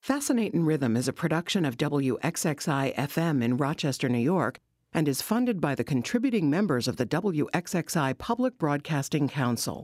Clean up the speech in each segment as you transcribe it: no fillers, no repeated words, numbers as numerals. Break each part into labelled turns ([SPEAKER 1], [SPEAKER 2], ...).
[SPEAKER 1] Fascinatin' Rhythm is a production of WXXI-FM in Rochester, New York, and is funded by the contributing members of the WXXI Public Broadcasting Council.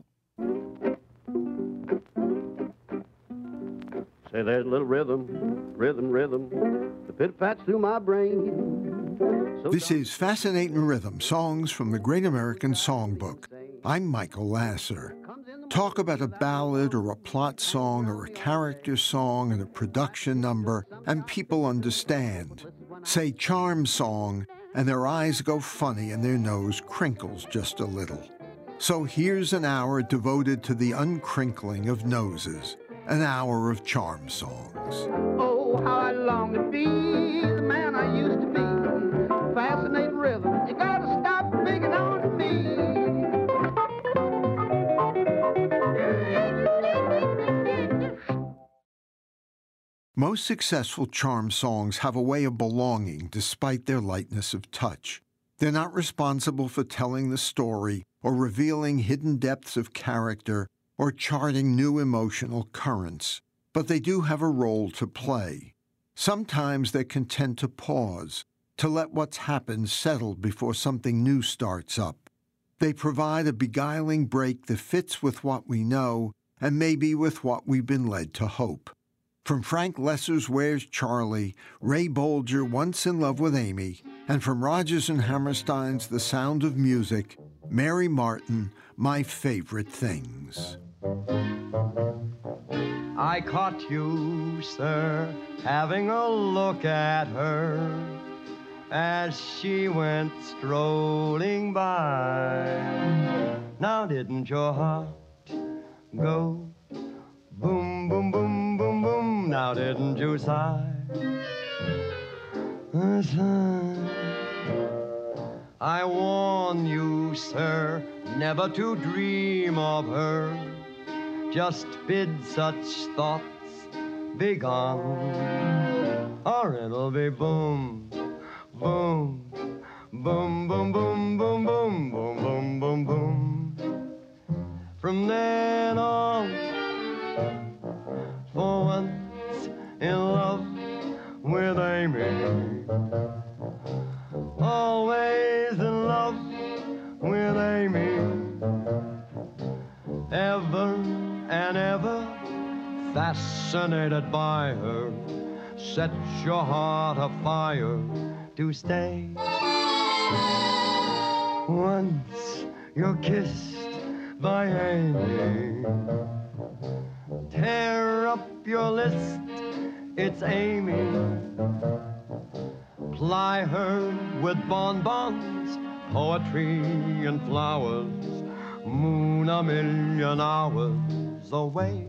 [SPEAKER 2] Say, there's a little rhythm, rhythm, rhythm, the pit-pats through my brain.
[SPEAKER 3] This is Fascinatin' Rhythm, songs from the Great American Songbook. I'm Michael Lasser. Talk about a ballad or a plot song or a character song and a production number, and people understand. Say charm song, and their eyes go funny and their nose crinkles just a little. So here's an hour devoted to the uncrinkling of noses, an hour of charm songs.
[SPEAKER 2] Oh, how I long to be the man I used to be. Fascinating rhythm, you gotta stop picking on me.
[SPEAKER 3] Most successful charm songs have a way of belonging despite their lightness of touch. They're not responsible for telling the story or revealing hidden depths of character or charting new emotional currents, but they do have a role to play. Sometimes they're content to pause, to let what's happened settle before something new starts up. They provide a beguiling break that fits with what we know and maybe with what we've been led to hope. From Frank Loesser's Where's Charlie, Ray Bolger, Once in Love with Amy, and from Rodgers and Hammerstein's The Sound of Music, Mary Martin, My Favorite Things.
[SPEAKER 4] I caught you, sir, having a look at her as she went strolling by. Now didn't your heart go boom, boom, boom, boom, boom? Now didn't you sigh? A sigh. I warn you, sir, never to dream of her. Just bid such thoughts begone, or it'll be boom, boom, boom, boom, boom, boom, boom, boom, boom, boom, boom. From then on, for once in love with Amy, always in love with Amy, ever and ever fascinated by her, set your heart afire to stay. Once you're kissed by Amy, tear up your list, it's Amy. Ply her with bonbons, poetry and flowers, moon a million hours away.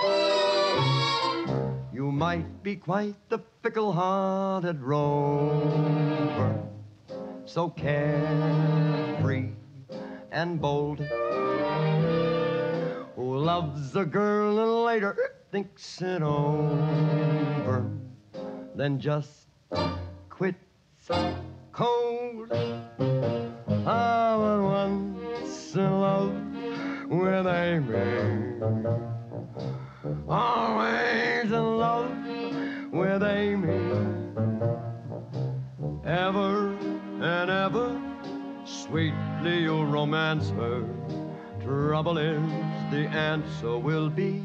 [SPEAKER 4] You might be quite the fickle-hearted rover, so carefree and bold, who loves a girl and later thinks it over, then just quits cold. I was once in love with Amy, always in love with Amy, ever and ever sweetly you'll romance her. Trouble is the answer will be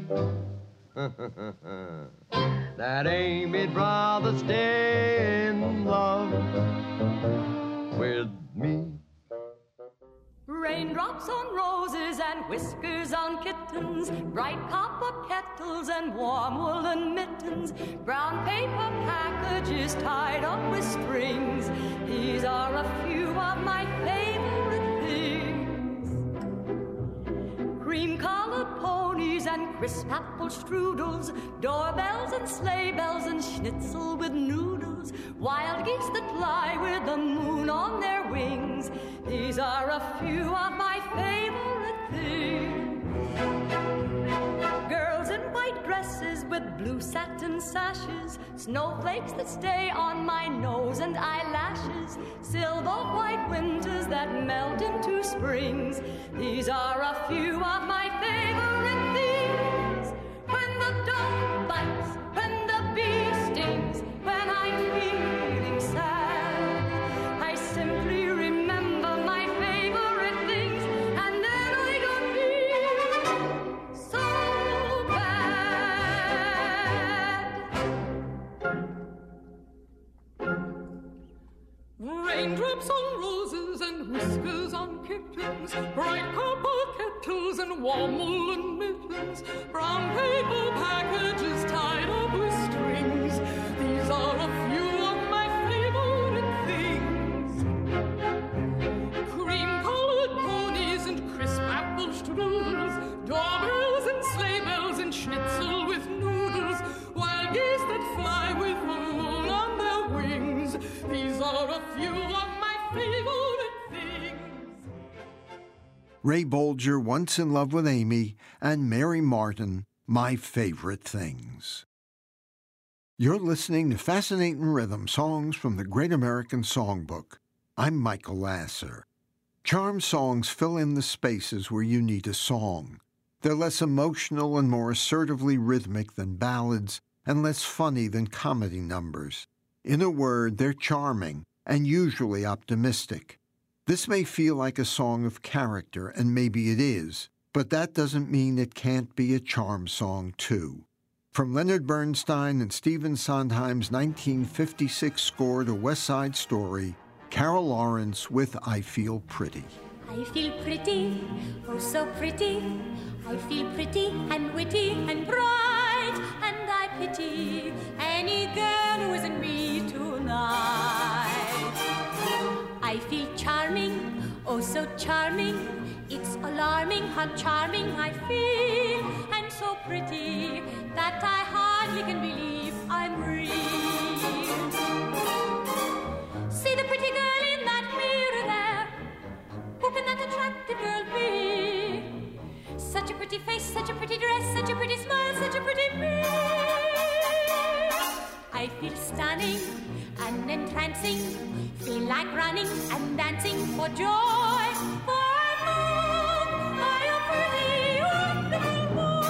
[SPEAKER 4] that Amy'd rather stay in love with me.
[SPEAKER 5] Raindrops on roses and whiskers on kittens, bright copper kettles and warm woolen mittens, brown paper packages tied up with strings. These are a few of my favorite things. Cream-colored ponies and crisp apple strudels, doorbells and sleigh bells and schnitzel with noodles, wild geese that fly with the moon on their wings. These are a few of my favorite things. Girls in white dresses with blue satin sashes, snowflakes that stay on my nose and eyelashes, silver white winters that melt into springs. These are a few of my favorite things. When the dog bites, when the bee
[SPEAKER 6] mittens, bright copper kettles and warm woolen mittens, brown paper packages tied up with strings. These are a few of my favorite things. Cream-colored ponies and crisp apple strudels, doorbells and sleigh bells and schnitzel with noodles, wild geese that fly with the moon on their wings. These are a few of my favorite things.
[SPEAKER 3] Ray Bolger, Once in Love with Amy, and Mary Martin, My Favorite Things. You're listening to Fascinating Rhythm, songs from the Great American Songbook. I'm Michael Lasser. Charm songs fill in the spaces where you need a song. They're less emotional and more assertively rhythmic than ballads, and less funny than comedy numbers. In a word, they're charming and usually optimistic. This may feel like a song of character, and maybe it is, but that doesn't mean it can't be a charm song, too. From Leonard Bernstein and Stephen Sondheim's 1956 score to West Side Story, Carol Lawrence with I Feel Pretty.
[SPEAKER 7] I feel pretty, oh so pretty. I feel pretty and witty and bright, and I pity any girl who isn't me tonight. I feel charming, oh so charming. It's alarming how charming I feel, and so pretty that I hardly can believe I'm real. See the pretty girl in that mirror there. Who can that attractive girl be? Such a pretty face, such a pretty dress, such a pretty smile, such a pretty me. I feel stunning and entrancing, feel like running and dancing for joy. For I am pretty, wonderful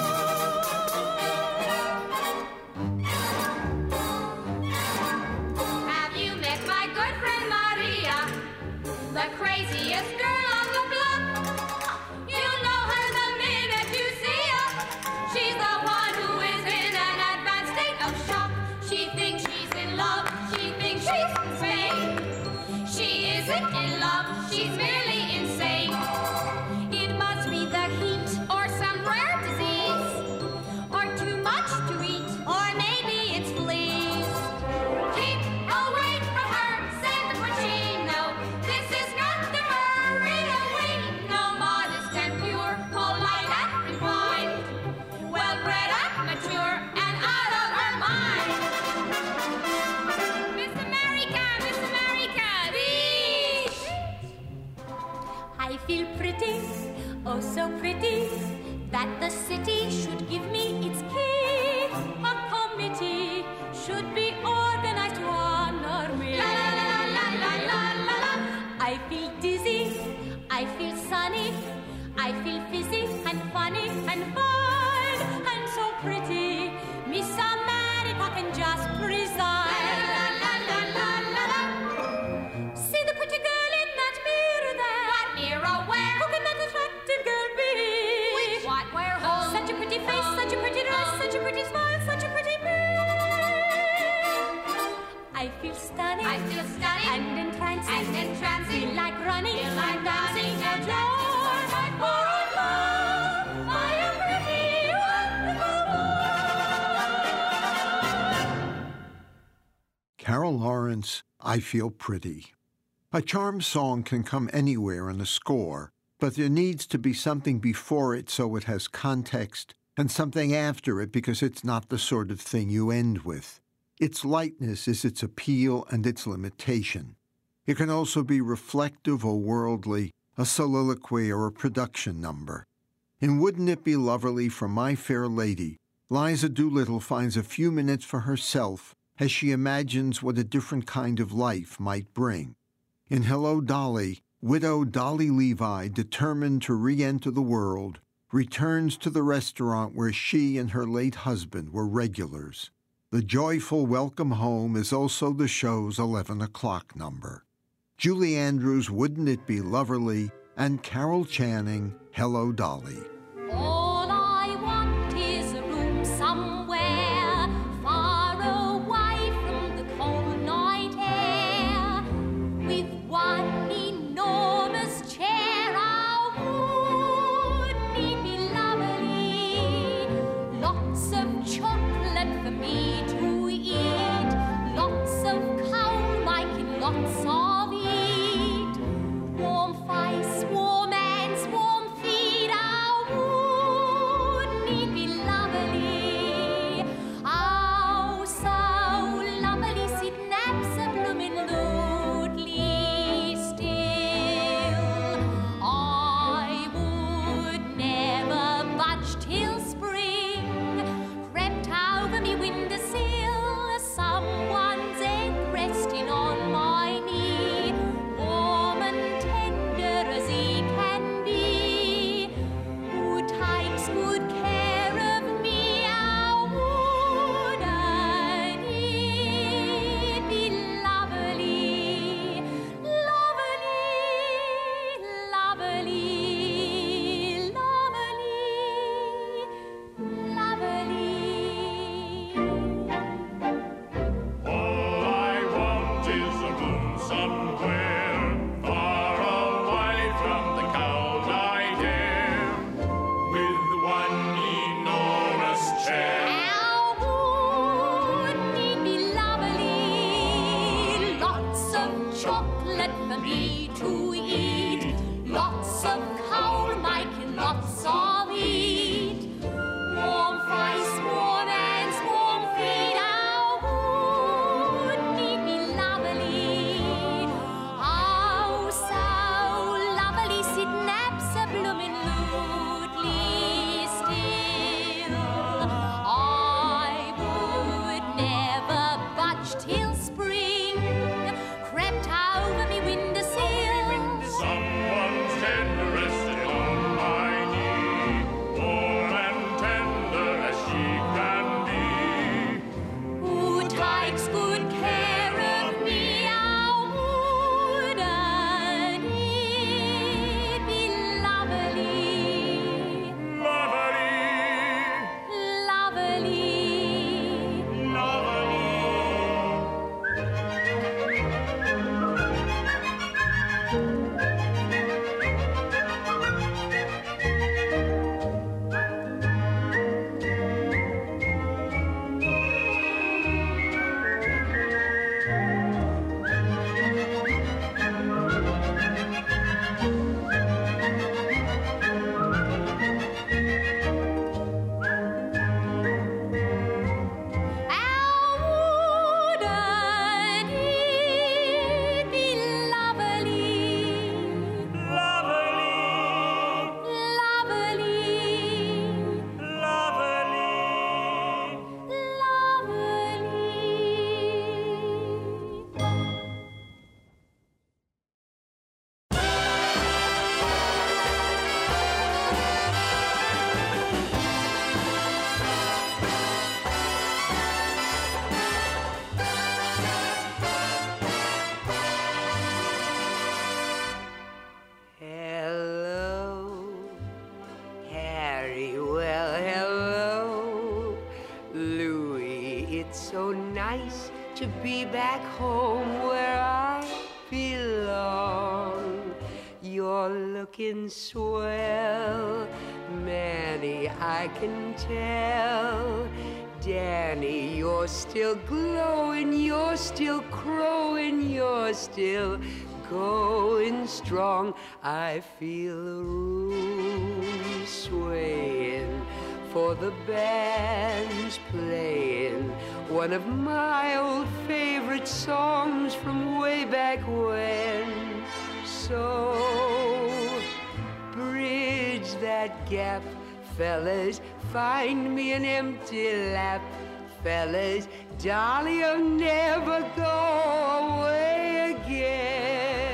[SPEAKER 7] boy.
[SPEAKER 8] Have you met my good friend Maria, the craziest girl on the block? You know her the minute you see her. She's the one who is in an advanced state of shock. She thinks she's in love, she thinks she's in Spain. She isn't in love, she's merely insane. It must be the heat or some rare disease, or too much to eat, or maybe it's fleas. Keep away from her, said the Puccino. This is not the Maria we know. Modest and pure, polite and refined, well-bred and mature, and out of her mind. Miss America, beach!
[SPEAKER 7] I feel pretty, oh so pretty, that the city should give me its key. A committee should be organized to honor me.
[SPEAKER 8] La la la la la la la la.
[SPEAKER 7] I feel dizzy, I feel sunny, I feel fizzy and funny and fine, and so pretty. Miss America can just preside.
[SPEAKER 8] La la la la la la.
[SPEAKER 7] See the pretty girl in that mirror there.
[SPEAKER 8] What mirror where?
[SPEAKER 7] Who can that attractive girl be?
[SPEAKER 8] Which, what, where, who?
[SPEAKER 7] Such a pretty face, such a pretty dress, such a pretty smile, such a pretty me. I feel stunning,
[SPEAKER 8] I feel stunning
[SPEAKER 7] and entrancing,
[SPEAKER 8] and entrancing.
[SPEAKER 7] feel like running,
[SPEAKER 8] Feel like
[SPEAKER 7] and dancing
[SPEAKER 8] dancing
[SPEAKER 7] for
[SPEAKER 8] and
[SPEAKER 7] joy.
[SPEAKER 8] dancing
[SPEAKER 7] For I love, I am pretty, wonderful.
[SPEAKER 3] Carol Lawrence, I Feel Pretty. A charm song can come anywhere in a score, but there needs to be something before it so it has context, and something after it because it's not the sort of thing you end with. Its lightness is its appeal and its limitation. It can also be reflective or worldly, a soliloquy or a production number. In Wouldn't It Be Loverly from My Fair Lady, Liza Doolittle finds a few minutes for herself as she imagines what a different kind of life might bring. In Hello, Dolly, widow Dolly Levi, determined to re-enter the world, returns to the restaurant where she and her late husband were regulars. The joyful welcome home is also the show's 11 o'clock number. Julie Andrews, Wouldn't It Be Loverly, and Carol Channing, Hello, Dolly.
[SPEAKER 7] All I want is a room somewhere far away from the cold night air, with one enormous chair I'll
[SPEAKER 9] nice to be back home where I belong. You're looking swell, Manny, I can tell. Danny, you're still glowing, you're still crowing, you're still going strong. I feel the room swaying, for the band's playing one of my old favorite songs from way back when. So bridge that gap, fellas, find me an empty lap, fellas, Dolly'll never go away again.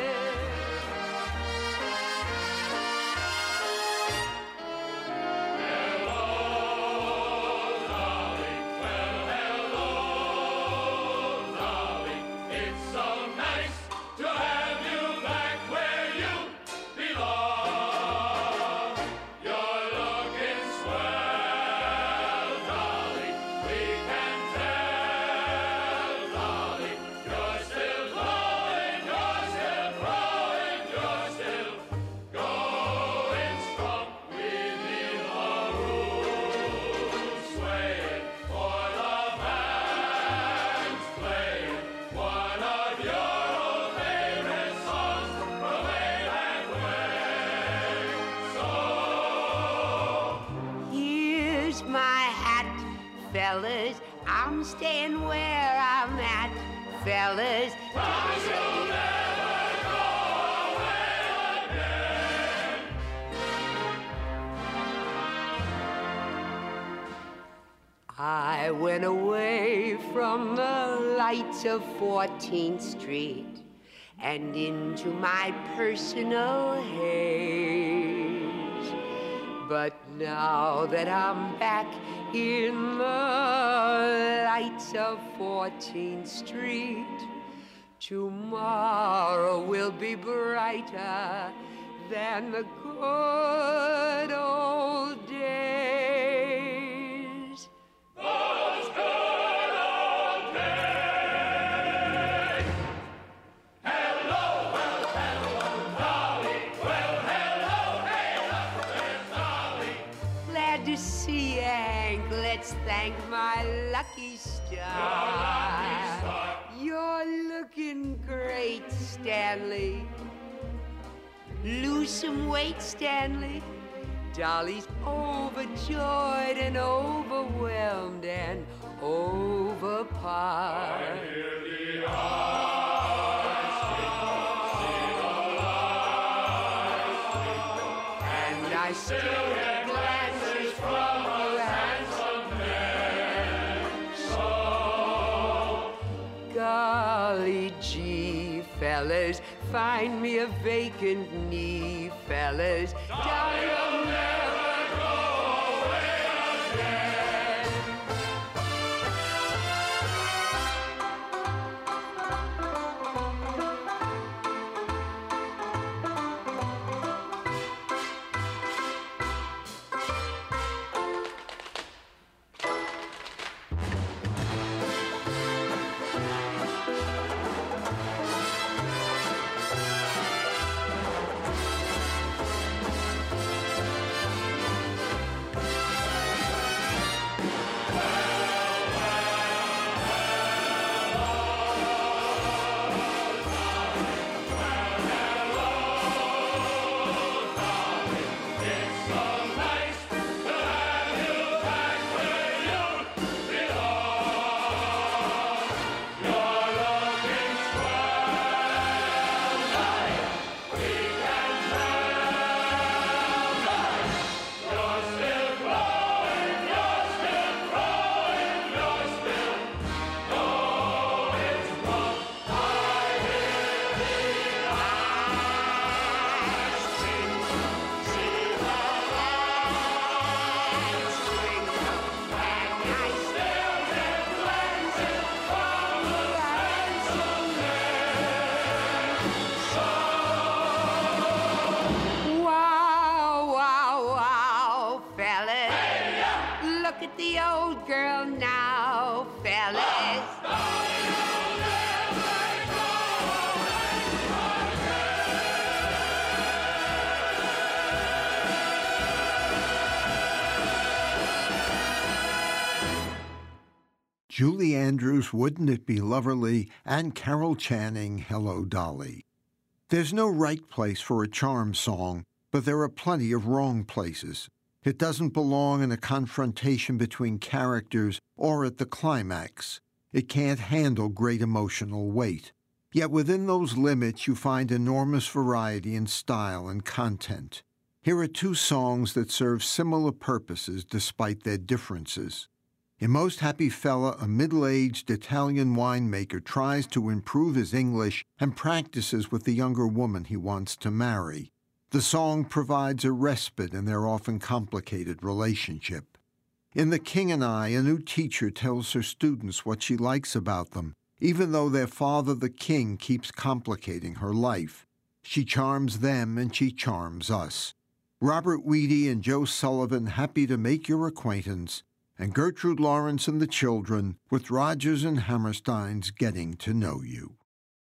[SPEAKER 9] Fellas, I'm staying where I'm at, fellas.
[SPEAKER 10] Promise you'll never go away again.
[SPEAKER 9] I went away from the lights of 14th Street and into my personal haze. But now that I'm back in the lights of 14th Street, tomorrow will be brighter than the good old days.
[SPEAKER 10] Those good old days. Hello, well, hello, Dolly. Well, hello, hey, there's Dolly.
[SPEAKER 9] Glad to see you, Hank. Let's thank my lucky star. You're looking great, Stanley. Lose some weight, Stanley. Dolly's overjoyed and overwhelmed and over par.
[SPEAKER 10] I hear the eyes speak, see the lies speak,
[SPEAKER 9] and I still get glances from you, handsome man. So, golly gee, fellas, find me a vacant knee, fellas. Dolly'll never go away again.
[SPEAKER 3] Julie Andrews, Wouldn't It Be Loverly, and Carol Channing, Hello, Dolly. There's no right place for a charm song, but there are plenty of wrong places. It doesn't belong in a confrontation between characters or at the climax. It can't handle great emotional weight. Yet within those limits, you find enormous variety in style and content. Here are two songs that serve similar purposes despite their differences. In Most Happy Fella, a middle-aged Italian winemaker tries to improve his English and practices with the younger woman he wants to marry. The song provides a respite in their often complicated relationship. In The King and I, a new teacher tells her students what she likes about them, even though their father, the king, keeps complicating her life. She charms them and she charms us. Robert Weedy and Joe Sullivan, Happy to Make Your Acquaintance, and Gertrude Lawrence and the Children with Rodgers and Hammerstein's Getting to Know You.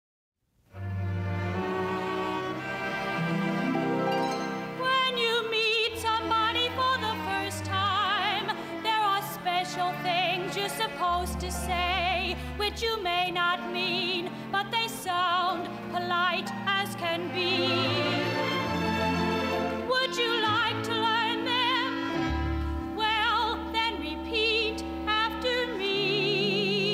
[SPEAKER 7] When you meet somebody for the first time, there are special things you're supposed to say, which you may not mean, but they sound polite as can be. Would you like to learn them? Well, then repeat after me.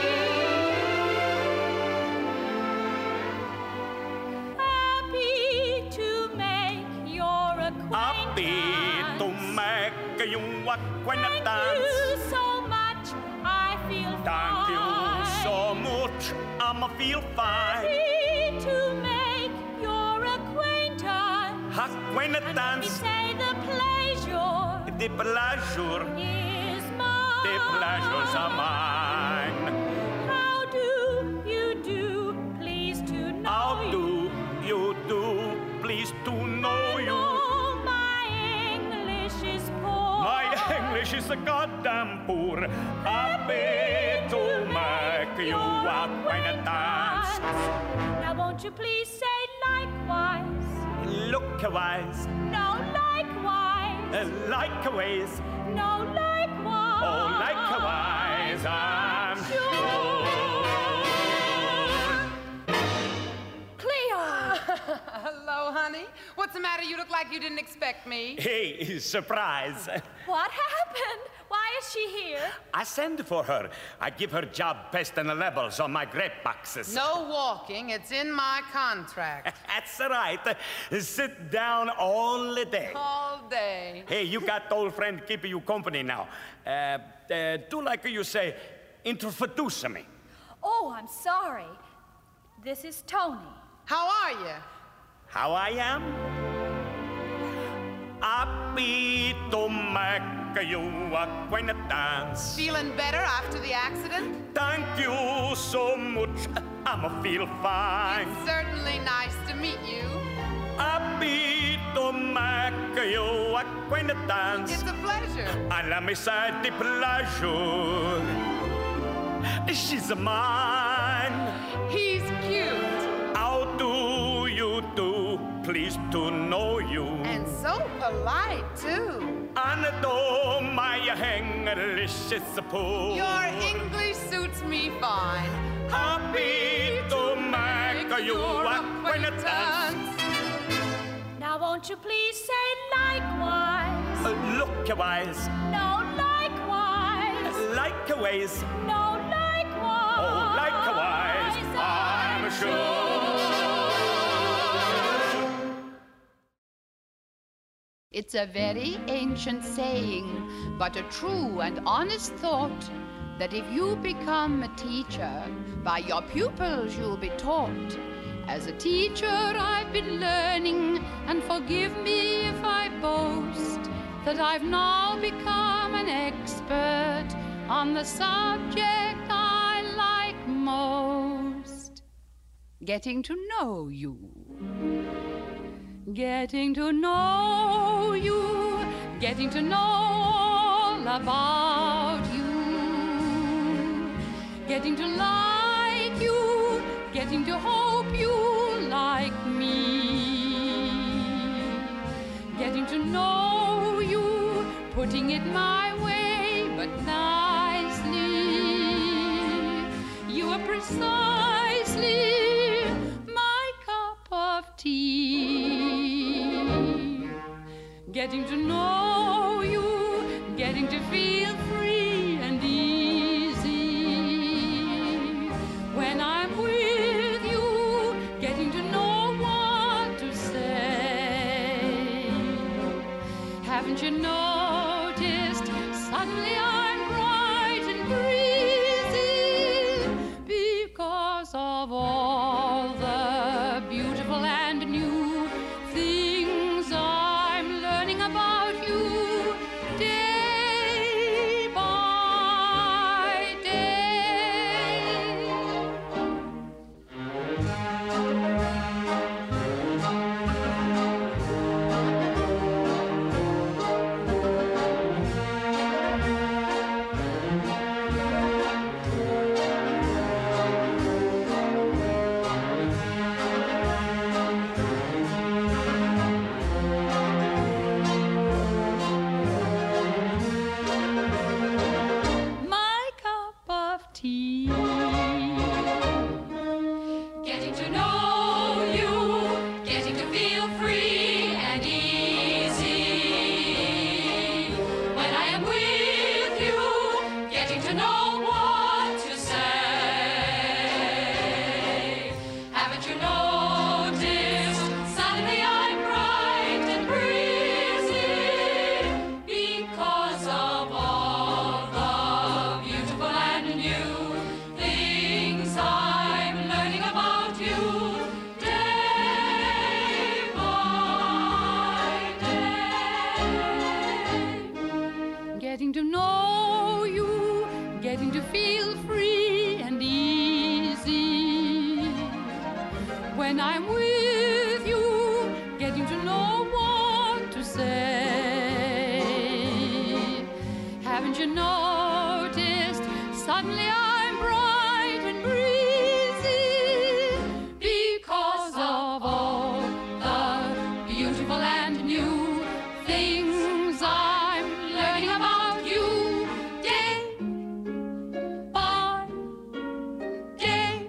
[SPEAKER 7] Happy to make your acquaintance.
[SPEAKER 11] Happy to make your acquaintance.
[SPEAKER 7] Thank you so much, I feel
[SPEAKER 11] Thank
[SPEAKER 7] fine.
[SPEAKER 11] you so much, I'ma feel fine.
[SPEAKER 7] Happy to make your acquaintance.
[SPEAKER 11] Acquaintance.
[SPEAKER 7] Let me say the pleasure
[SPEAKER 11] The pleasure,
[SPEAKER 7] is mine.
[SPEAKER 11] the pleasures are mine.
[SPEAKER 7] How do you do? Pleased to know
[SPEAKER 11] How
[SPEAKER 7] you.
[SPEAKER 11] do you do? Pleased to know you.
[SPEAKER 7] Oh, my English is poor.
[SPEAKER 11] My English is a goddamn poor. Happy to make you acquaintance.
[SPEAKER 7] Now won't you please say likewise?
[SPEAKER 11] Look-wise,
[SPEAKER 7] No, likewise.
[SPEAKER 11] like-ways,
[SPEAKER 7] No, likewise.
[SPEAKER 11] oh, like-wise, I'm sure.
[SPEAKER 7] Cleo!
[SPEAKER 12] Hello, honey. What's the matter? You look like you didn't expect me.
[SPEAKER 11] Hey, surprise.
[SPEAKER 7] What happened? Why is she here?
[SPEAKER 11] I send for her. I give her job pasting the labels on my grape boxes.
[SPEAKER 12] No walking. It's in my contract.
[SPEAKER 11] That's right. Sit down all the day.
[SPEAKER 12] All day.
[SPEAKER 11] Hey, you got old friend keeping you company now. Do like you say, introduce me.
[SPEAKER 7] Oh, I'm sorry. This is Tony.
[SPEAKER 12] How are you?
[SPEAKER 11] How I am? Happy to make you acquaintance.
[SPEAKER 12] Feeling better after the accident?
[SPEAKER 11] Thank you so much. I'ma feel fine.
[SPEAKER 12] It's certainly nice to meet you.
[SPEAKER 11] Happy to make you acquaintance.
[SPEAKER 12] It's a pleasure.
[SPEAKER 11] And let me say the pleasure. She's mine.
[SPEAKER 12] He's cute.
[SPEAKER 11] How do you do? Pleased to know you.
[SPEAKER 12] And so polite, too.
[SPEAKER 11] And though my English is poor,
[SPEAKER 12] Your English suits me fine.
[SPEAKER 11] happy to make you acquaintance.
[SPEAKER 7] Now won't you please say likewise?
[SPEAKER 11] Look-wise,
[SPEAKER 7] No, likewise.
[SPEAKER 11] like-ways,
[SPEAKER 7] No, likewise.
[SPEAKER 11] oh, like-wise, I'm sure.
[SPEAKER 13] It's a very ancient saying, but a true and honest thought, that if you become a teacher, by your pupils you'll be taught. As a teacher I've been learning, and forgive me if I boast, that I've now become an expert on the subject I like most. Getting to know you. Getting to know you, getting to know all about you, getting to like you, getting to hope you like me, getting to know you, putting it my way, but nicely.
[SPEAKER 7] precisely my cup of tea. Getting to know you, getting to feel free and easy. When I'm with you, getting to know what to say. Haven't you noticed, suddenly I'm bright and breezy because of all the beautiful and new things I'm learning about you day by day. My cup of tea.
[SPEAKER 8] Getting to know you, getting to feel free and easy. When I am with you, getting to know what to say. Haven't you noticed, suddenly I'm bright and breezy because of all the beautiful and new things I'm learning about you day by day.
[SPEAKER 7] Getting to know you, getting to feel free and easy. When I'm with you, getting to know what to say. Haven't you noticed, suddenly I'm bright and breezy because of all the beautiful and new things I'm learning about you day by day.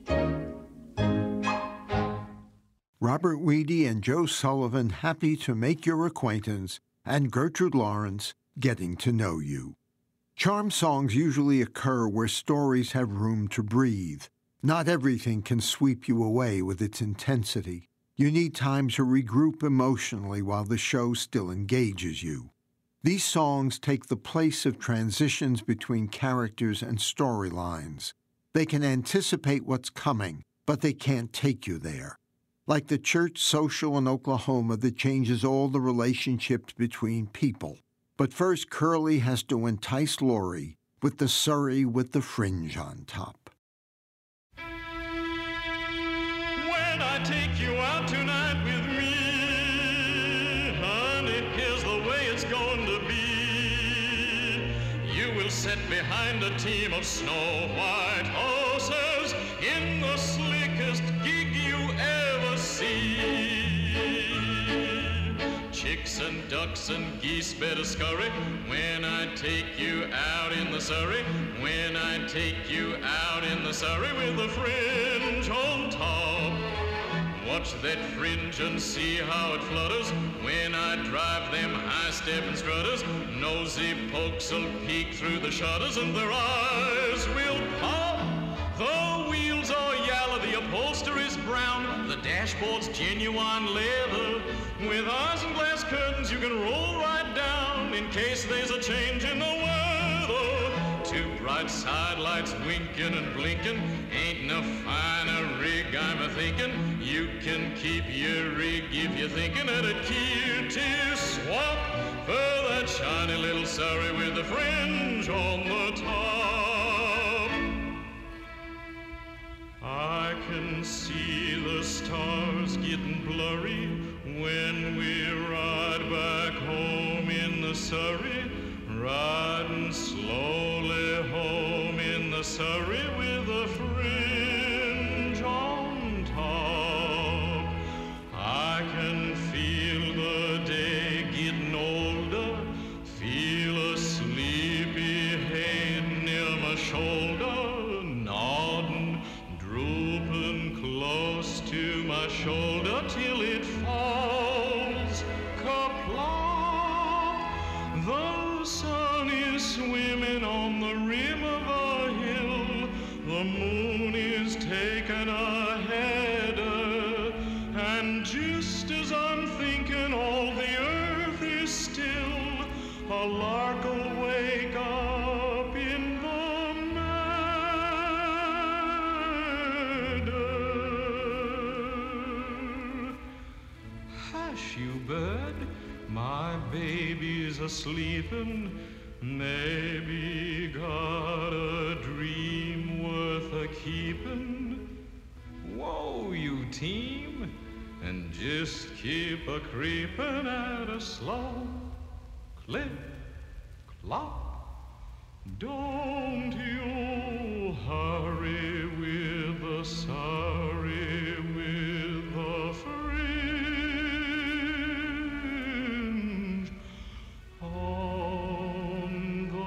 [SPEAKER 3] Robert Weedy and Joe Sullivan happy to make your acquaintance, and Gertrude Lawrence, Getting to Know You. Charm songs usually occur where stories have room to breathe. Not everything can sweep you away with its intensity. You need time to regroup emotionally while the show still engages you. These songs take the place of transitions between characters and storylines. They can anticipate what's coming, but they can't take you there. Like the church social in Oklahoma that changes all the relationships between people. But first, Curly has to entice Laurie with the Surrey with the fringe on top.
[SPEAKER 11] When I take you out tonight with me, honey, here's the way it's going to be. You will sit behind a team of snow-white horses in the slickest gig you ever see. Chicks and ducks and geese better scurry when I take you out in the Surrey. When I take you out in the Surrey with the fringe on top. Watch that fringe and see how it flutters when I drive them high-stepping strutters. Nosy pokes will peek through the shutters and their eyes will pop. The wheels are yellow, the upholstery's brown, the dashboard's genuine leather. With isinglass curtains you can roll right down in case there's a change in the weather. Two bright side lights winking and blinking, ain't no finer rig I'm a-thinking. You can keep your rig if you're thinking at a cutie swap for that shiny little Surrey with the fringe on the top. I can see the stars getting blurry when we ride back home in the Surrey, riding slowly home in the Surrey with a fringe on top. I can feel the day getting older, feel a sleepy head near my shoulder, nodding my baby's a-sleepin', maybe got a dream worth a-keepin'. Whoa, you team, and just keep a-creepin' at a slow clip, clop. Don't you hurry with the sorry, with the fringe on the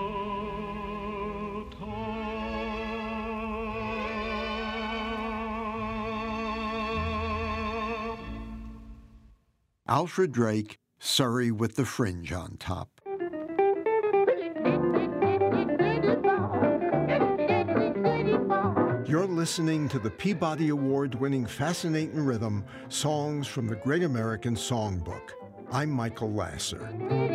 [SPEAKER 11] top.
[SPEAKER 3] Alfred Drake, Surrey with the Fringe on Top. You're listening to the Peabody Award-winning Fascinating Rhythm, Songs from the Great American Songbook. I'm Michael Lasser.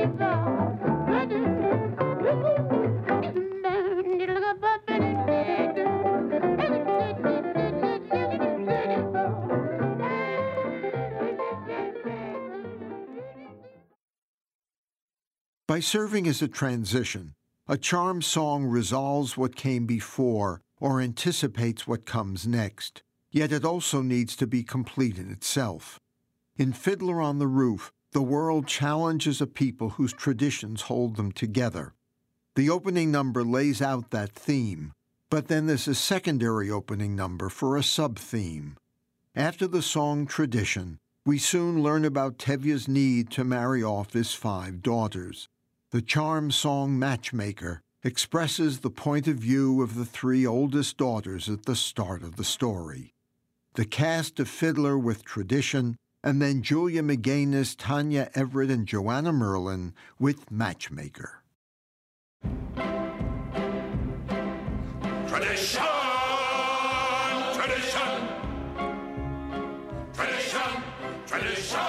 [SPEAKER 3] By serving as a transition, a charm song resolves what came before or anticipates what comes next, yet it also needs to be complete in itself. In Fiddler on the Roof, the world challenges a people whose traditions hold them together. The opening number lays out that theme, but then there's a secondary opening number for a sub-theme. After the song Tradition, we soon learn about Tevye's need to marry off his 5 daughters. The charm song Matchmaker expresses the point of view of the 3 oldest daughters at the start of the story. The cast of Fiddler with Tradition, and then Julia McGuinness, Tanya Everett, and Joanna Merlin with Matchmaker.
[SPEAKER 10] Tradition! Tradition! Tradition! Tradition!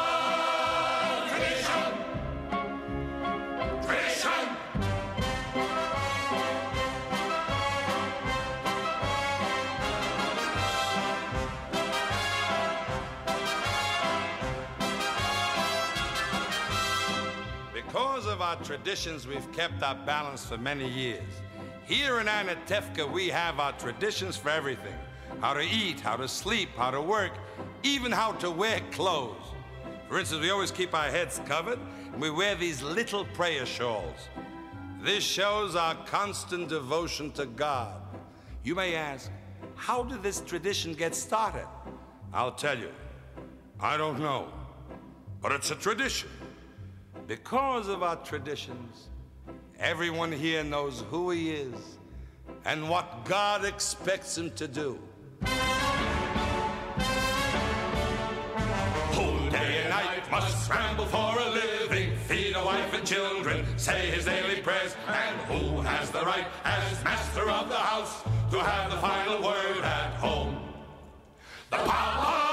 [SPEAKER 14] Because of our traditions, we've kept our balance for many years. Here in Anatevka, we have our traditions for everything. How to eat, how to sleep, how to work, even how to wear clothes. For instance, we always keep our heads covered, and we wear these little prayer shawls. This shows our constant devotion to God. You may ask, how did this tradition get started? I'll tell you, I don't know, but it's a tradition. Because of our traditions, everyone here knows who he is and what God expects him to do.
[SPEAKER 10] Who day and night must scramble for a living, feed a wife and children, say his daily prayers, and who has the right, as master of the house, to have the final word at home? The Papa!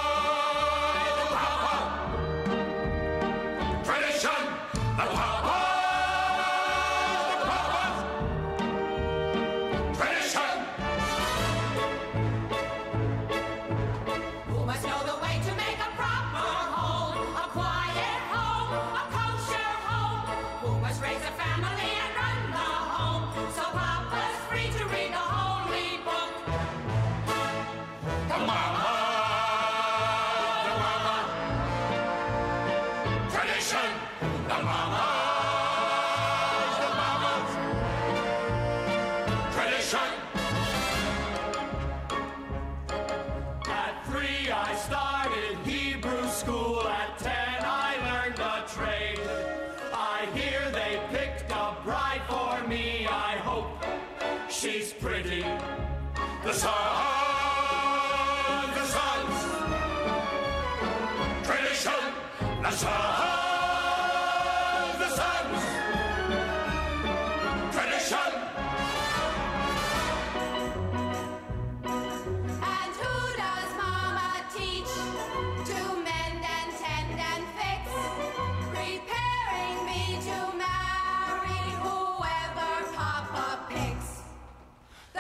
[SPEAKER 10] She's pretty. The sons. Tradition. The sons. Tradition.
[SPEAKER 8] And who does Mama teach to mend and tend and fix, preparing me to marry whoever Papa picks?
[SPEAKER 14] I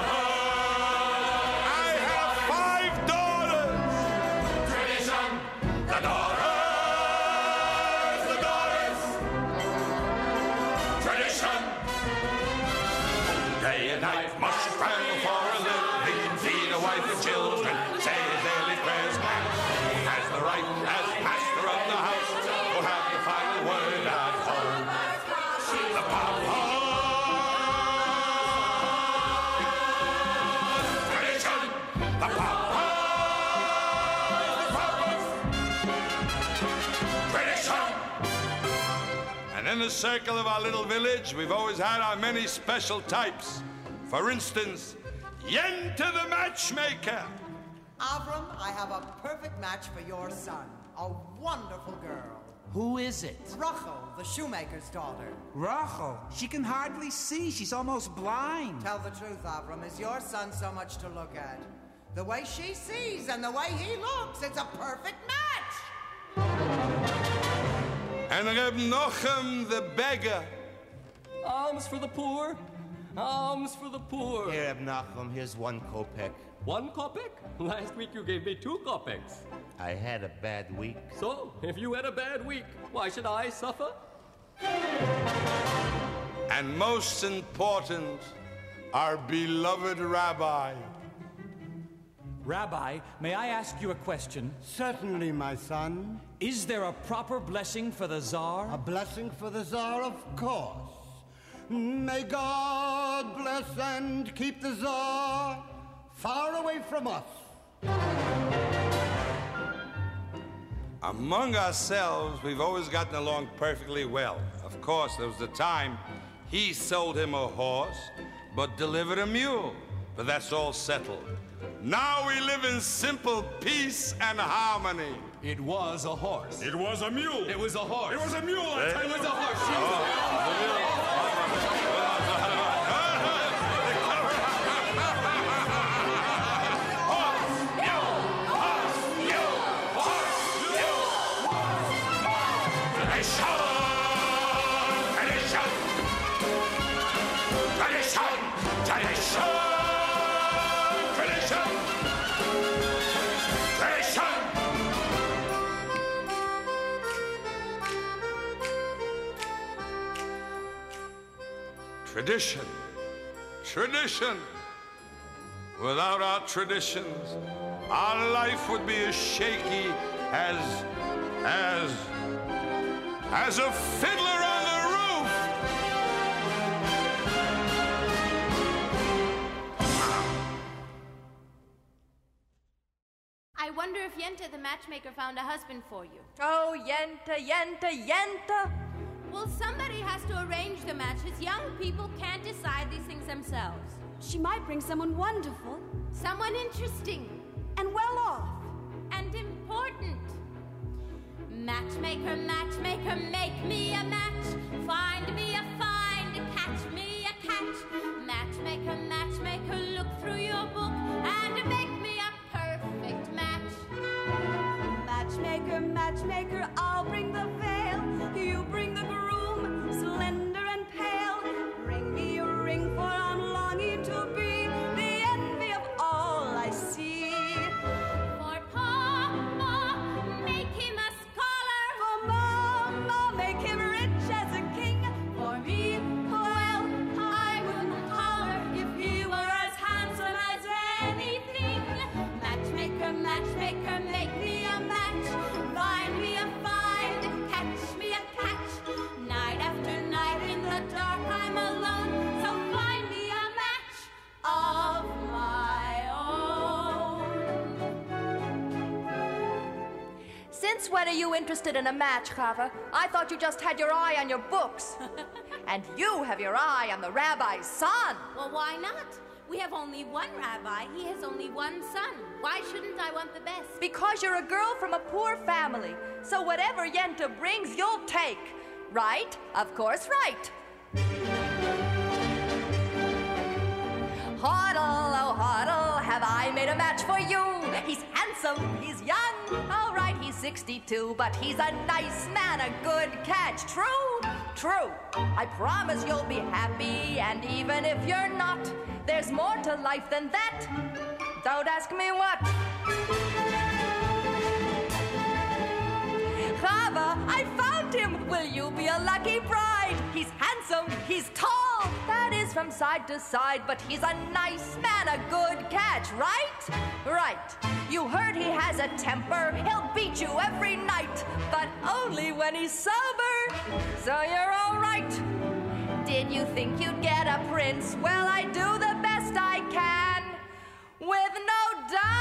[SPEAKER 14] have 5 daughters.
[SPEAKER 10] Tradition. The daughters. The Papas! Tradition!
[SPEAKER 14] And in the circle of our little village, we've always had our many special types. For instance, Yenta the matchmaker.
[SPEAKER 15] Avram, I have a perfect match for your son. A wonderful girl.
[SPEAKER 16] Who is it?
[SPEAKER 15] Rachel, the shoemaker's daughter.
[SPEAKER 16] Rachel? She can hardly see. She's almost blind.
[SPEAKER 15] Tell the truth, Avram. Is your son so much to look at? The way she sees and the way he looks, it's a perfect match.
[SPEAKER 14] And Reb Nochem the beggar.
[SPEAKER 17] Alms for the poor. Alms for the poor.
[SPEAKER 18] Here, Reb Nachum, here's 1 kopeck.
[SPEAKER 17] 1 kopeck? Last week you gave me 2 kopecks.
[SPEAKER 18] I had a bad week.
[SPEAKER 17] So, if you had a bad week, why should I suffer?
[SPEAKER 14] And most important, our beloved rabbi.
[SPEAKER 19] Rabbi, may I ask you a question?
[SPEAKER 20] Certainly, my son.
[SPEAKER 19] Is there a proper blessing for the Tsar?
[SPEAKER 20] A blessing for the Tsar, of course. May God bless and keep the Tsar far away from us.
[SPEAKER 14] Among ourselves, we've always gotten along perfectly well. Of course, there was a time he sold him a horse, but delivered a mule. But that's all settled. Now we live in simple peace and harmony.
[SPEAKER 17] It was a horse.
[SPEAKER 10] It was a mule.
[SPEAKER 17] It was a horse.
[SPEAKER 10] It was a mule.
[SPEAKER 17] It was a horse.
[SPEAKER 14] Tradition. Tradition. Without our traditions, our life would be as shaky as a fiddler on the roof.
[SPEAKER 8] I wonder if Yenta the matchmaker found a husband for you.
[SPEAKER 21] Oh, Yenta, Yenta, Yenta!
[SPEAKER 8] Well, somebody has to arrange the matches. Young people can't decide these things themselves.
[SPEAKER 7] She might bring someone wonderful.
[SPEAKER 8] Someone interesting.
[SPEAKER 7] And well off.
[SPEAKER 8] And important. Matchmaker, matchmaker, make me a match. Find me a find, catch me a catch. Matchmaker, matchmaker, look through your book and make me a perfect match.
[SPEAKER 7] Matchmaker, matchmaker, I'll bring the veil. You bring the groom, slender and pale. Bring me a ring, for I'm longing to be the envy of all I see.
[SPEAKER 8] For Papa, make him a scholar.
[SPEAKER 7] For Mama, make him rich as a king.
[SPEAKER 8] For me, well, I wouldn't holler if he were as handsome as anything. Matchmaker, matchmaker, make me a match. Find me a find, catch me a catch. Night after night in the dark I'm alone, so find me a match of my own.
[SPEAKER 21] Since when are you interested in a match, Chava? I thought you just had your eye on your books. And you have your eye on the rabbi's son.
[SPEAKER 8] Well, why not? We have only one rabbi. He has only one son. Why shouldn't I want the best?
[SPEAKER 21] Because you're a girl from a poor family. So whatever Yenta brings, you'll take. Right? Of course, right. Hoddle, oh Hoddle, have I made a match for you? He's handsome, he's young. All right, he's 62, but he's a nice man, a good catch. True? True. I promise you'll be happy, and even if you're not, there's more to life than that. Don't ask me what. Chava, I found him. Will you be a lucky bride? He's handsome, he's tall. That is from side to side, but he's a nice man, a good catch, right? Right. You heard he has a temper. He'll beat you every night, but only when he's sober. So you're all right. Did you think you'd get a prince? Well, I do the best I can with no doubt.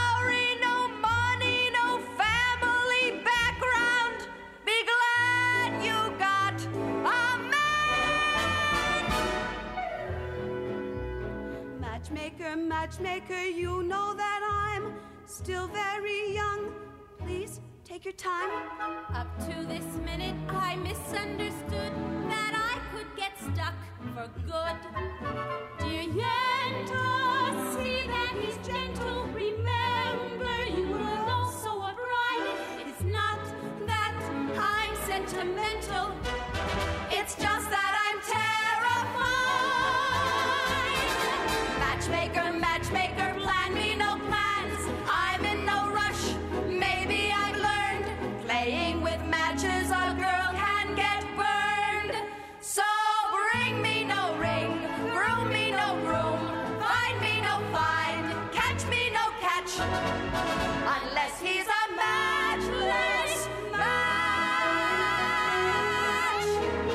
[SPEAKER 1] matchmaker, you know that I'm still very young. Please take your time.
[SPEAKER 8] Up to this minute, I misunderstood that I could get stuck for good. Dear Yenta, see that he's gentle. Remember, you were also a bride. It's not that I'm sentimental. It's just that I'm terrified. Matchmaker, matchmaker, plan me no plans. I'm in no rush. Maybe I've learned playing with matches, a girl can get burned. So bring me no ring, groom me no groom, find me no find, catch me no catch, unless he's a matchless match.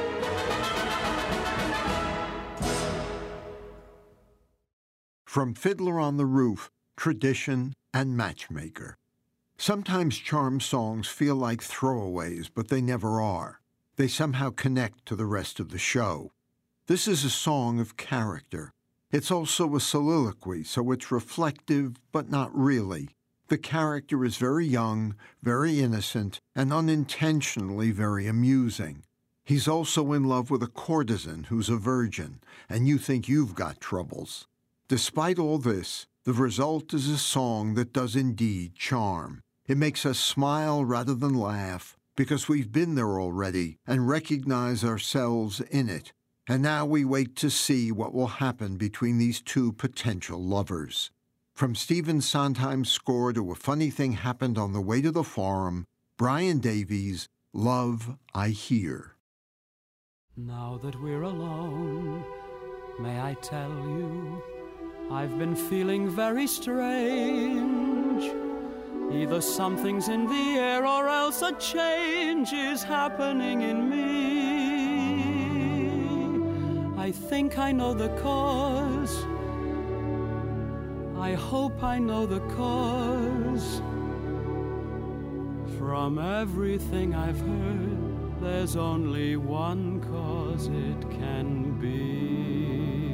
[SPEAKER 3] From Fiddler on the Roof, Tradition, and Matchmaker. Sometimes charm songs feel like throwaways, but they never are. They somehow connect to the rest of the show. This is a song of character. It's also a soliloquy, so it's reflective, but not really. The character is very young, very innocent, and unintentionally very amusing. He's also in love with a courtesan who's a virgin, and you think you've got troubles. Despite all this, the result is a song that does indeed charm. It makes us smile rather than laugh, because we've been there already and recognize ourselves in it. And now we wait to see what will happen between these two potential lovers. From Stephen Sondheim's score to A Funny Thing Happened on the Way to the Forum, Brian Davies, Love I Hear.
[SPEAKER 22] Now that we're alone, may I tell you, I've been feeling very strange. Either something's in the air or else a change is happening in me. I think I know the cause. I hope I know the cause. From everything I've heard, there's only one cause it can be.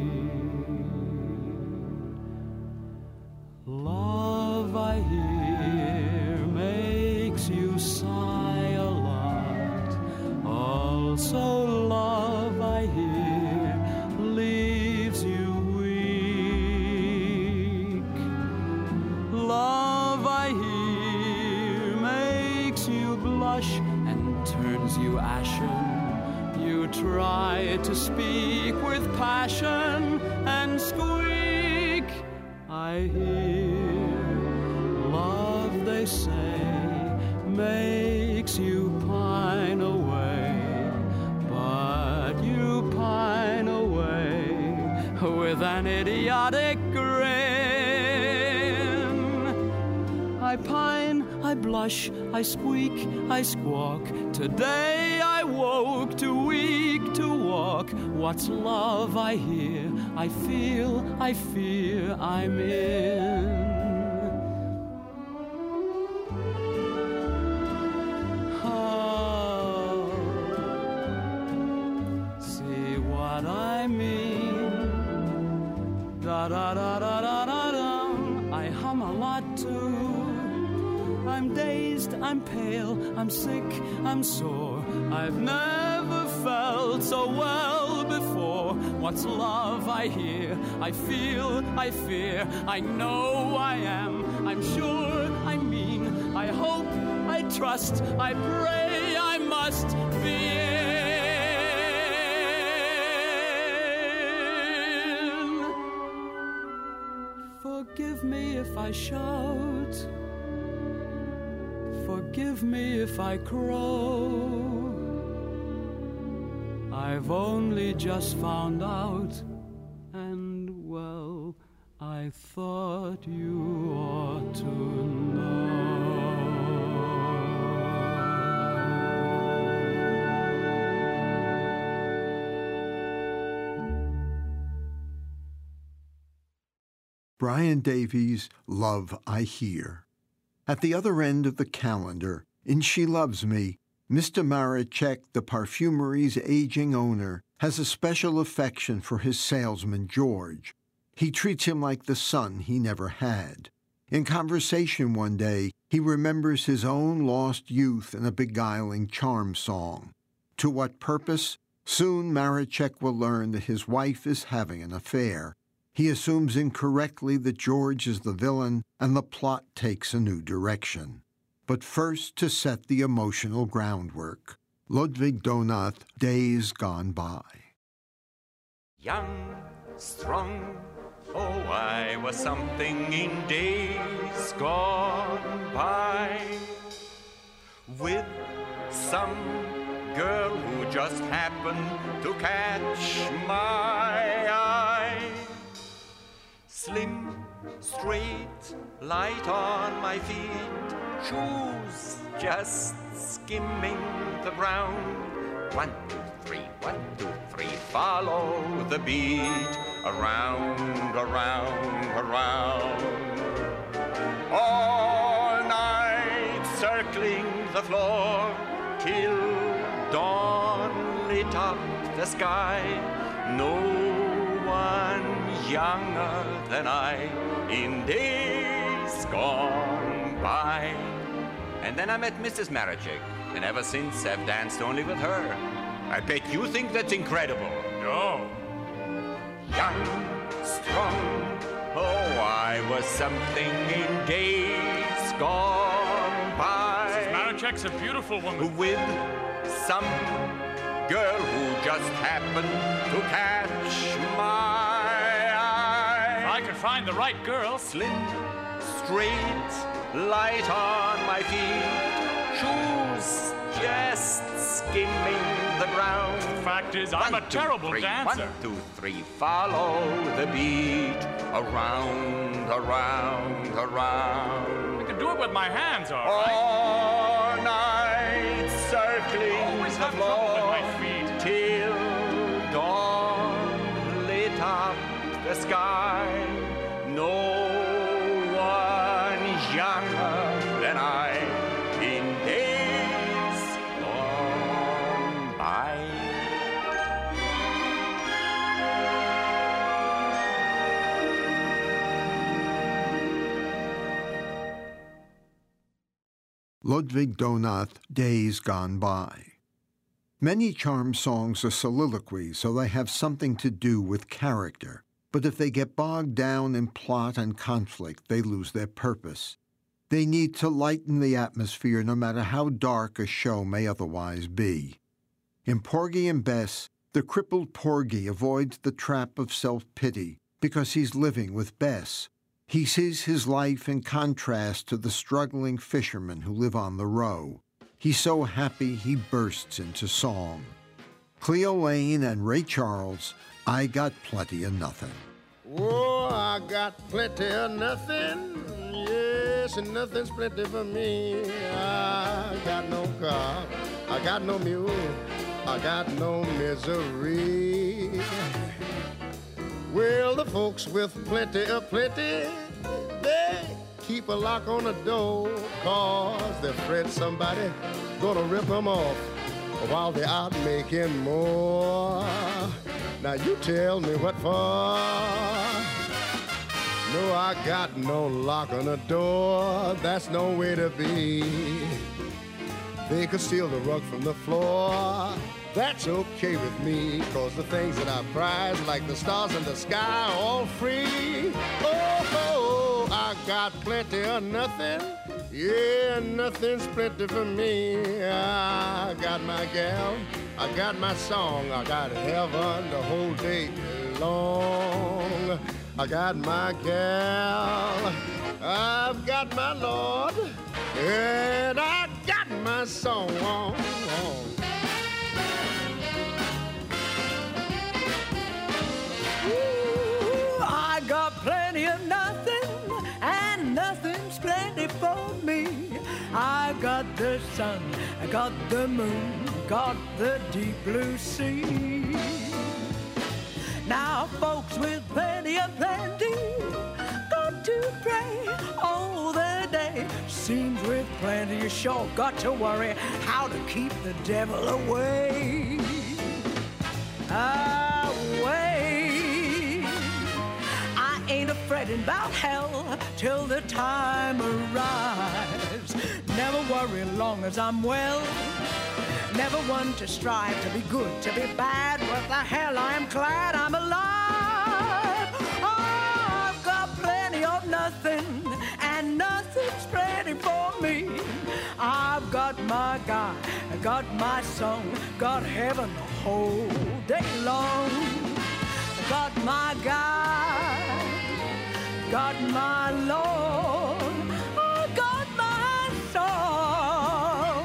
[SPEAKER 22] Love, I hear, makes you sigh a lot. Also, love, I hear, leaves you weak. Love, I hear, makes you blush and turns you ashen. You try to speak with passion and squeak. I hear love, they say, makes you pine away, but you pine away with an idiotic grin. I pine, I blush, I squeak, I squawk. Today I woke too weak to walk. What's love I hear, I feel, I fear I'm in. Oh, see what I mean? Da-da-da-da-da-da-da. I hum a lot too. I'm dazed, I'm pale, I'm sick, I'm sore. I've never felt so well before. What's love I hear, I feel, I fear, I know I am, I'm sure, I mean, I hope, I trust, I pray I must be in. Forgive me if I shout. Forgive me if I crow. I've only just found out, and well, I thought you ought to know.
[SPEAKER 3] Brian Davies, Love I Hear. At the other end of the calendar, in She Loves Me, Mr. Maracek, the parfumery's aging owner, has a special affection for his salesman, George. He treats him like the son he never had. In conversation one day, he remembers his own lost youth in a beguiling charm song. To what purpose? Soon Mareczek will learn that his wife is having an affair. He assumes incorrectly that George is the villain, and the plot takes a new direction. But first, to set the emotional groundwork, Ludwig Donath, Days Gone By.
[SPEAKER 2] Young, strong, oh, I was something in days gone by. With some girl who just happened to catch my eye. Slim, straight, light on my feet, shoes just skimming the ground. 1, 2, 3, 1, 2, 3, follow the beat, around, around, around. All night circling the floor, till dawn lit up the sky. No one younger than I in days gone by. And then I met Mrs. Mareczek, and ever since I've danced only with her. I bet you think that's incredible. No. Young, strong, oh, I was something in days gone by.
[SPEAKER 4] Mrs. Mareczek's a beautiful woman.
[SPEAKER 2] With some girl who just happened to catch my eye.
[SPEAKER 4] If I could find the right girl.
[SPEAKER 2] Slim, straight, light on my feet, shoes just skimming the ground.
[SPEAKER 4] Fact is, I'm a terrible dancer.
[SPEAKER 2] 1, 2, 3, follow the beat, around, around, around.
[SPEAKER 4] I can do it with my hands, all right.
[SPEAKER 2] All night circling the floor, till dawn lit up the sky. No one younger than I in days gone by.
[SPEAKER 3] Ludwig Donath, Days Gone By. Many charm songs are soliloquies, so they have something to do with character. But if they get bogged down in plot and conflict, they lose their purpose. They need to lighten the atmosphere no matter how dark a show may otherwise be. In Porgy and Bess, the crippled Porgy avoids the trap of self-pity because he's living with Bess. He sees his life in contrast to the struggling fishermen who live on the row. He's so happy he bursts into song. Cleo Lane and Ray Charles, I Got Plenty of Nothing.
[SPEAKER 23] Oh, I got plenty of nothing. Yes, and nothing's plenty for me. I got no car, I got no mule, I got no misery. Well, the folks with plenty, they keep a lock on the door, 'cause they're afraid somebody gonna rip them off while they're out making more. Now you tell me what for. No, I got no lock on the door, that's no way to be. They could steal the rug from the floor, that's okay with me, 'cause the things that I prize, like the stars in the sky, are all free. Oh, I got plenty of nothing. Yeah, nothing's plenty for me. I got my gal, I got my song, I got heaven the whole day long. I got my gal, I've got my Lord, and I got my song.
[SPEAKER 24] Ooh, I got plenty of nothing, and nothing's plenty for me. I got the sun, I got the moon, got the deep blue sea. Now folks with plenty got to pray all the day. Seems with plenty you sure got to worry how to keep the devil away. Away. I fretting about hell till the time arrives. Never worry long as I'm well. Never one to strive to be good, to be bad. What the hell, I'm glad I'm alive. Oh, I've got plenty of nothing, and nothing's plenty for me. I've got my God, I got my song, got heaven the whole day long. Got my God, got my Lord, I got my song.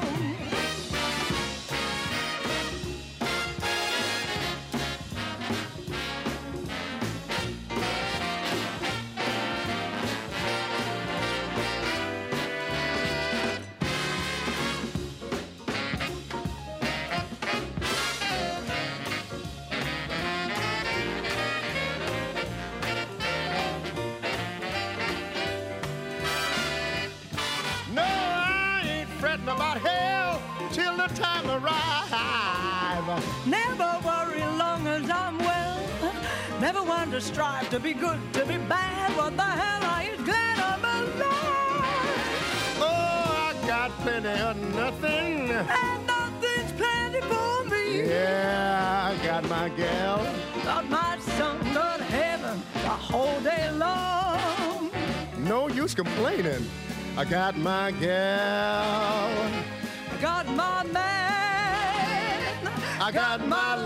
[SPEAKER 23] About hell till the time arrive.
[SPEAKER 24] Never worry long as I'm well. Never want to strive to be good, to be bad. What the hell, I ain't glad I'm alive.
[SPEAKER 23] Oh, I got plenty of nothing,
[SPEAKER 24] and nothing's plenty for me.
[SPEAKER 23] Yeah, I got my gal,
[SPEAKER 24] got my son, got heaven the whole day long.
[SPEAKER 23] No use complaining. I got my gal,
[SPEAKER 24] I got my man,
[SPEAKER 23] I got my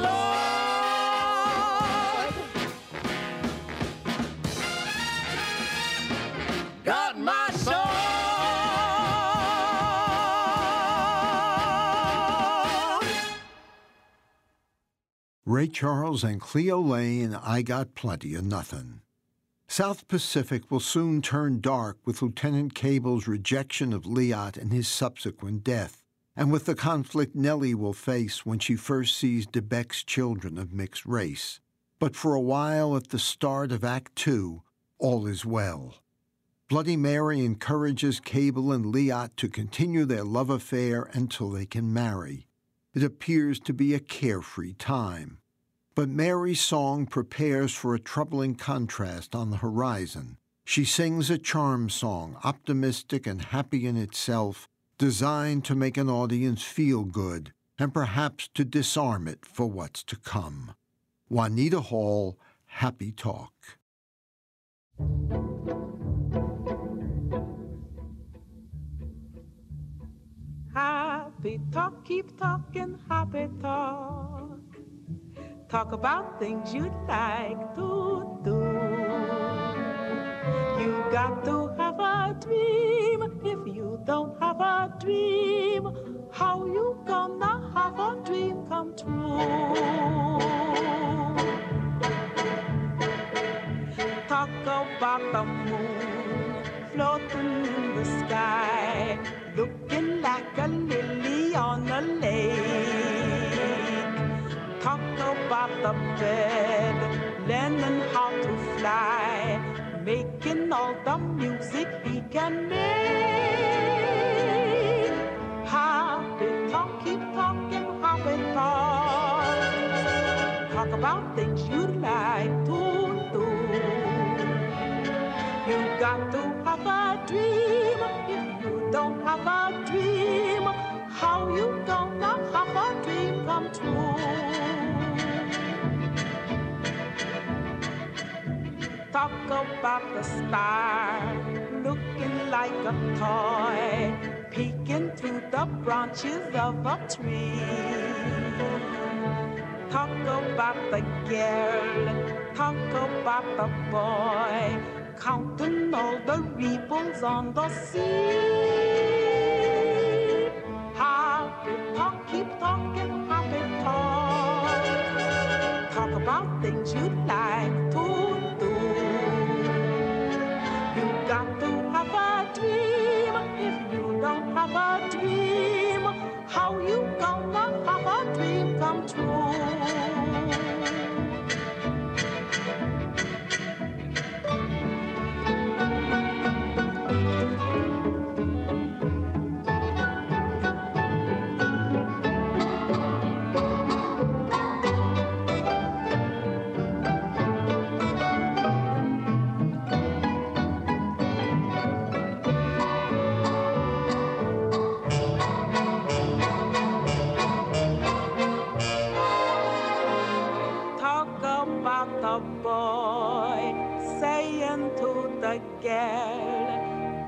[SPEAKER 23] Lord, got my soul.
[SPEAKER 3] Ray Charles and Cleo Laine, I Got Plenty of Nothing. South Pacific will soon turn dark with Lieutenant Cable's rejection of Liat and his subsequent death, and with the conflict Nellie will face when she first sees DeBeck's children of mixed race. But for a while at the start of Act 2, all is well. Bloody Mary encourages Cable and Liat to continue their love affair until they can marry. It appears to be a carefree time. But Mary's song prepares for a troubling contrast on the horizon. She sings a charm song, optimistic and happy in itself, designed to make an audience feel good and perhaps to disarm it for what's to come. Juanita Hall, Happy Talk.
[SPEAKER 5] Happy talk, keep talking, happy talk. Talk about things you'd like to do. You got to have a dream. If you don't have a dream, how you gonna have a dream come true? Talk about the moon floating in the sky, looking like a lily on a lake. Talk about the bird, learning how to fly, making all the music he can make. Happy talk, keep talking, happy talk. Talk about things you'd like to do. You got to have a dream. If you don't have a dream, how you gonna have a dream come true? Talk about the star, looking like a toy, peeking through the branches of a tree. Talk about the girl, talk about the boy, counting all the ripples on the sea. Happy talk, keep talking, happy talk. Talk about things you'd like to do. You got to have a dream. If you don't have a dream, how you gonna have a dream come true?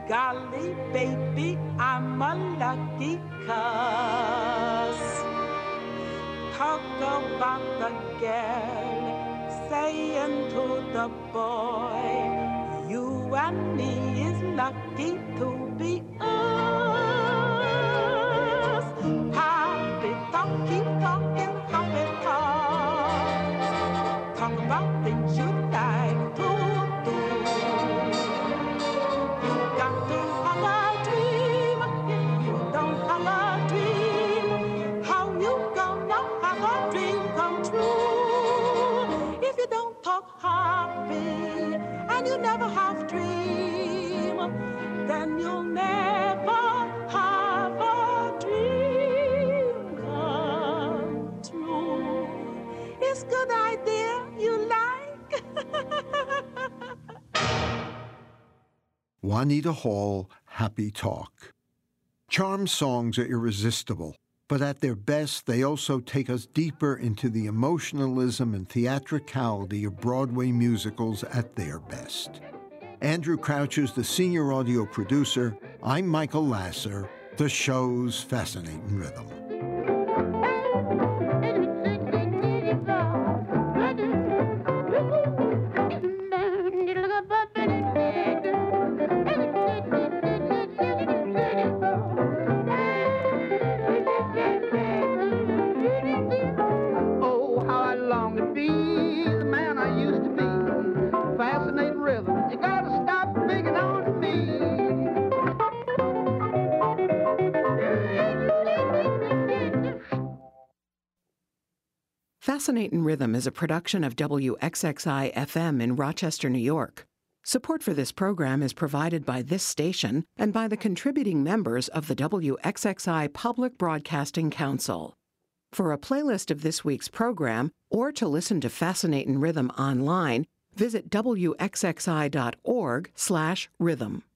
[SPEAKER 5] golly, baby, I'm a lucky cuss. Talk about the girl saying to the boy, you and me is lucky to be us. Happy talk, keep talking, happy talk. Talk about things you like to do. You got to have a dream. If you don't have a dream, how you gonna have a dream come true? If you don't talk happy and you never have dream, then you'll never have a dream come true. It's good idea you like.
[SPEAKER 3] Juanita Hall, Happy Talk. Charm songs are irresistible, but at their best, they also take us deeper into the emotionalism and theatricality of Broadway musicals at their best. Andrew Crouch is the senior audio producer. I'm Michael Lasser. The show's Fascinating Rhythm.
[SPEAKER 24] Oh, how I long to be the man I used to be. Fascinating rhythm, you gotta stop picking on me.
[SPEAKER 6] Fascinating Rhythm is a production of WXXI-FM in Rochester, New York. Support for this program is provided by this station and by the contributing members of the WXXI Public Broadcasting Council. For a playlist of this week's program, or to listen to Fascinating Rhythm online, visit wxxi.org/rhythm.